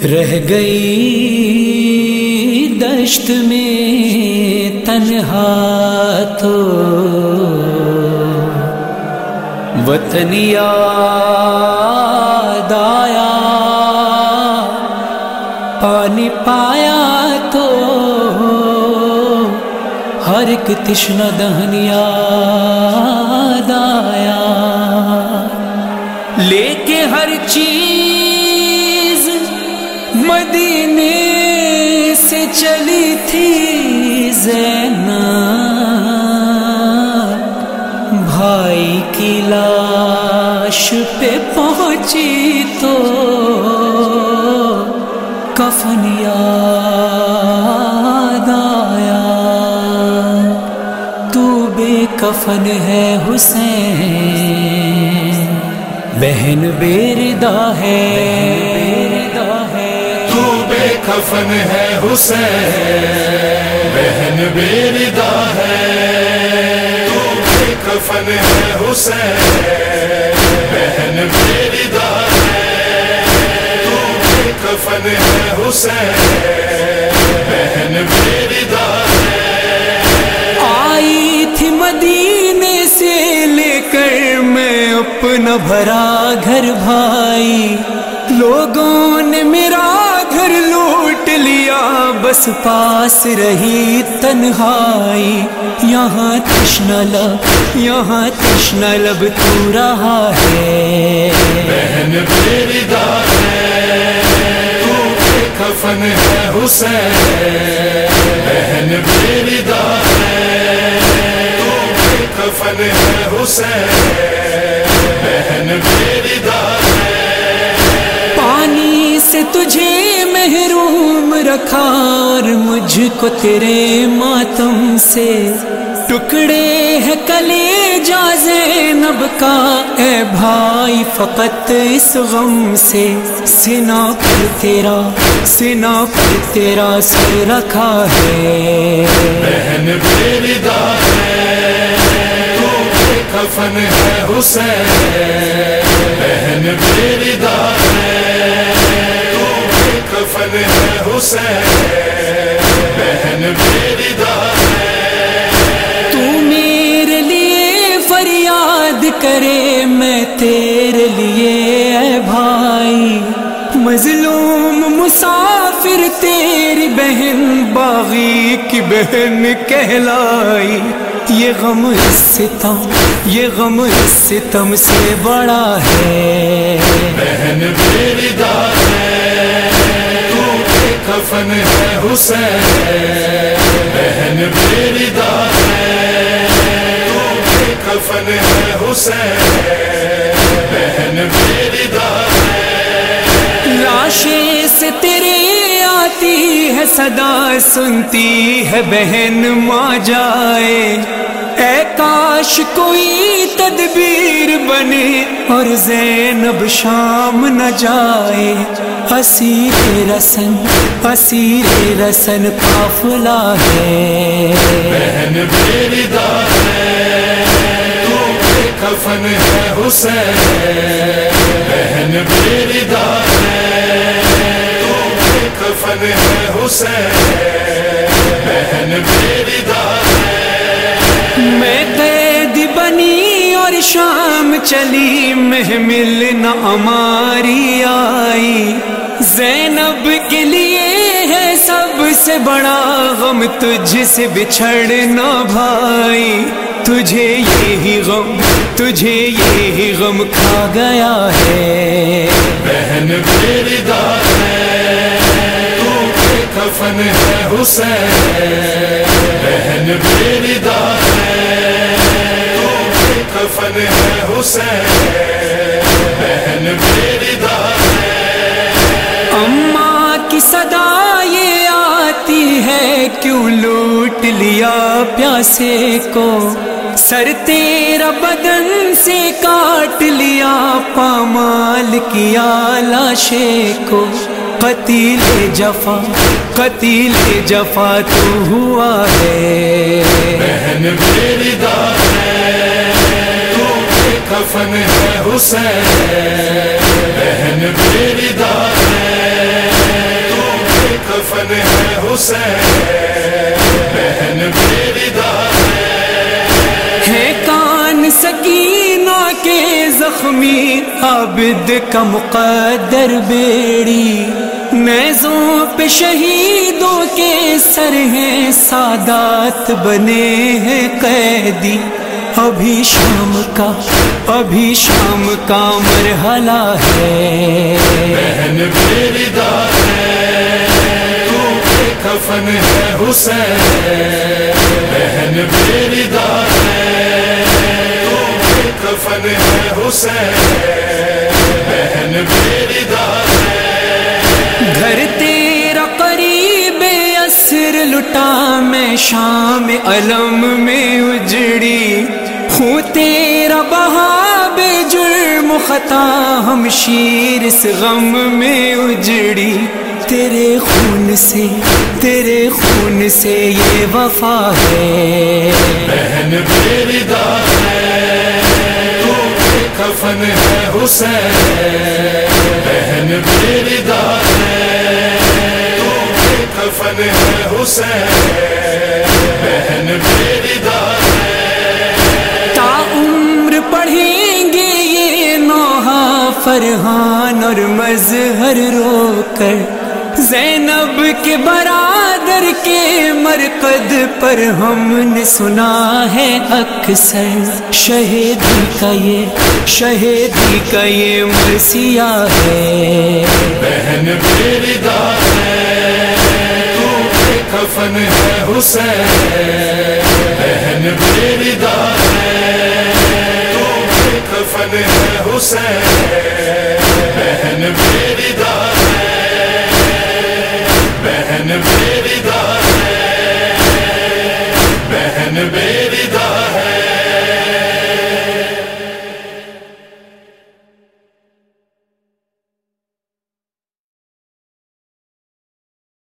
رہ گئی دشت میں تنہا تو وطن یاد آیا، پانی پایا تو ہر ایک تشنہ دہن یاد آیا، لے کے ہر چیز مدینے سے چلی تھی زینب، بھائی کی لاش پہ پہنچی تو کفن یاد آیا، تو بے کفن ہے حسین، بہن بے ردا ہے، تو بے کفن ہے حسین، بہن بے ردا ہے، تو بے کفن ہے حسین، بہن بے ردا ہے، تو بے کفن ہے حسین، بہن بے ردا ہے۔ آئی تھی مدینے سے لے کر میں اپنا بھرا گھر بھائی، لوگوں نے میرا گھر لوٹ لیا، بس پاس رہی تنہائی، یہاں تشنہ لب تو رہا ہے، بہن بے ردا ہے، تو بے کفن ہے حسین، بہن بے ردا ہے، تو بے کفن ہے حسین، بہن بے ردا ہے۔ پانی سے تجھے محروم رکھا اور مجھ کو تیرے ماتم سے، ٹکڑے ہے کلیجہ زینب کا اے بھائی فقط اس غم سے، سینہ پر تیرا سر رکھا ہے، بہن بے ردا ہے، تو بے کفن ہے حسین، بہن بے ردا ہے، تو بے کفن ہے حسین، بہن بے ردا ہے۔ تو میرے لیے فریاد کرے میں تیرے لیے اے بھائی، مظلوم مسافر تیری بہن باغی کی بہن کہلائی، یہ غم اس ستم سے بڑا ہے، بہن بے ردا ہے، تو بے کفن ہے حسین، بہن بے ردا ہے، تو بے کفن ہے حسین، بہن بے ردا ہے۔ لاشیں سے تیرے آتی ہے صدا، سنتی ہے بہن ماں جائے، اے کاش کوئی تدبیر بنے اور زینب شام نہ جائے، اسیر رسن قافلہ ہے، بہن بے ردا ہے، تو بے کفن ہے حسین، بہن بے ردا ہے، تو بے کفن ہے حسین، بہن بے ردا ہے۔ میں قید بنی اور شام چلی، محمل نہ ہماری آئی، زینب کے لیے ہے سب سے بڑا غم تجھ سے بچھڑنا بھائی، تجھے یہی غم کھا گیا ہے، بہن بے ردا ہے، تو بے کفن ہے حسین، بہن بے ردا ہے، تو بے کفن ہے حسین، بہن بے ردا ہے۔ اماں کی صدا یہ آتی ہے، کیوں لوٹ لیا پیاسے کو، سر تیرا بدن سے کاٹ لیا، پامال کیا لاشے کو، قتیل جفا تو ہوا ہے، بہن بے ردا ہے، تو بے کفن ہے حسین، بہن بے ردا ہے، کفن ہے حسین، بہن بیریدہ ہے کان سکینہ کے زخمی عابد کا مقدر بیڑی، نیزوں پہ شہیدوں کے سر ہیں سادات بنے ہیں قیدی، ابھی شام کا مرحلہ ہے، بہن بیریدہ تو کے کفن ہے حسین، بہن بیریدہ تو کے کفن ہے حسین، بہن بیریدہ گھر تیرا قریب اسر لٹا میں شام علم میں اجڑی، خون تیرا بہا بے جرم خطا ہم شیر اس غم میں اجڑی، تیرے خون سے یہ وفا ہے، بہن بیریدہ تو کے کفن ہے حسین، بہن بیریدہ تو کے کفن ہے حسین، بہن بیریدہ تا عمر پڑھیں گے یہ نوحہ فرحان اور مظہر رو کر، زینب کے برادر کے مرقد پر ہم نے سنا ہے اکثر، شہیدی کا یہ مرثیہ ہے، بہن بیریدہ تو کے کفن ہے حسین، بہن بیریدہ تو کے کفن ہے حسین، بہن بیریدہ بہن بیریدہ بہن بیریدہ